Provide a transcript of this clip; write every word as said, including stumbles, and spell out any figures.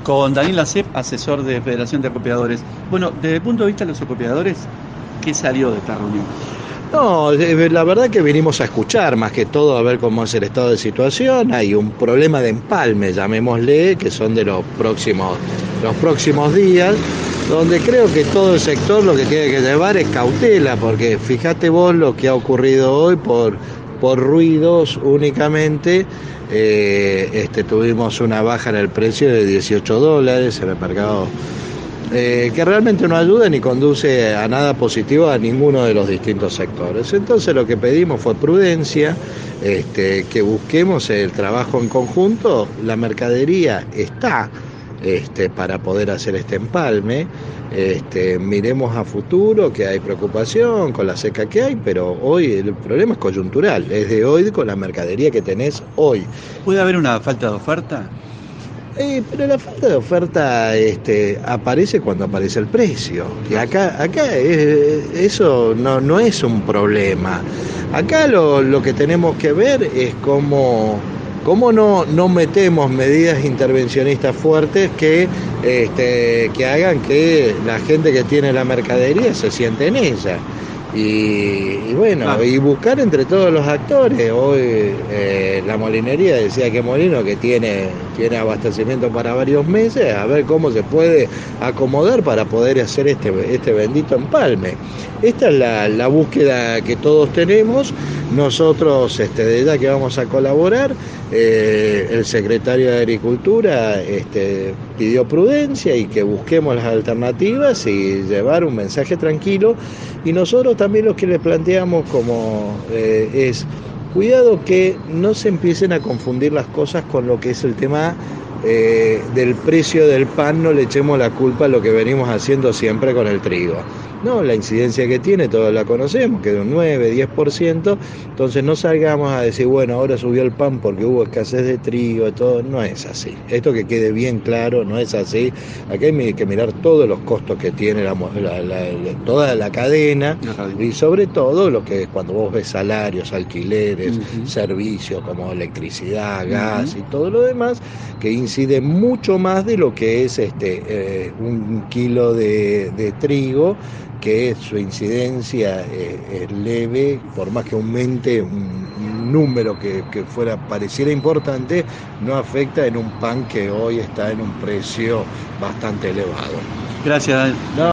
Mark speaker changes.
Speaker 1: Con Daniel Acep, asesor de Federación de Acopiadores. Bueno, desde el punto de vista de los acopiadores, ¿qué salió de esta reunión?
Speaker 2: No, la verdad que vinimos a escuchar más que todo a ver cómo es el estado de situación. Hay un problema de empalme, llamémosle, que son de los próximos, los próximos días, donde creo que todo el sector lo que tiene que llevar es cautela, porque fíjate vos lo que ha ocurrido hoy por, por ruidos únicamente. Eh, este, tuvimos una baja en el precio de dieciocho dólares en el mercado. Eh, que realmente no ayuda ni conduce a nada positivo a ninguno de los distintos sectores. Entonces lo que pedimos fue prudencia, este, que busquemos el trabajo en conjunto. La mercadería está este, para poder hacer este empalme. Este, miremos a futuro, que hay preocupación con la seca que hay, pero hoy el problema es coyuntural, es de hoy con la mercadería que tenés hoy.
Speaker 1: ¿Puede haber una falta de oferta?
Speaker 2: Eh, pero la falta de oferta este, aparece cuando aparece el precio. Y acá, acá es, eso no, no es un problema. Acá lo, lo que tenemos que ver es cómo, cómo no, no metemos medidas intervencionistas fuertes que, este, que hagan que la gente que tiene la mercadería se siente en ella. Y, y bueno, ah. y buscar entre todos los actores. Hoy eh, la molinería decía que Molino que tiene, tiene abastecimiento para varios meses, a ver cómo se puede acomodar para poder hacer este, este bendito empalme. Esta es la, la búsqueda que todos tenemos. Nosotros, este, de ya que vamos a colaborar, eh, el secretario de Agricultura este, pidió prudencia y que busquemos las alternativas y llevar un mensaje tranquilo. Y nosotros también lo que le planteamos como eh, es, cuidado que no se empiecen a confundir las cosas con lo que es el tema eh, del precio del pan, no le echemos la culpa a lo que venimos haciendo siempre con el trigo. No, la incidencia que tiene todos la conocemos, que de un nueve, diez por ciento, entonces no salgamos a decir, bueno, ahora subió el pan porque hubo escasez de trigo y todo, no es así. Esto que quede bien claro, no es así. Aquí hay que mirar todos los costos que tiene la, la, la, la, toda la cadena y sobre todo lo que cuando vos ves salarios, alquileres, uh-huh. servicios como electricidad, gas uh-huh. y todo lo demás, que incide mucho más de lo que es este eh, un kilo de, de trigo, que su incidencia eh, es leve, por más que aumente un, un número que, que fuera pareciera importante, no afecta en un pan que hoy está en un precio bastante elevado.
Speaker 1: Gracias.
Speaker 2: No,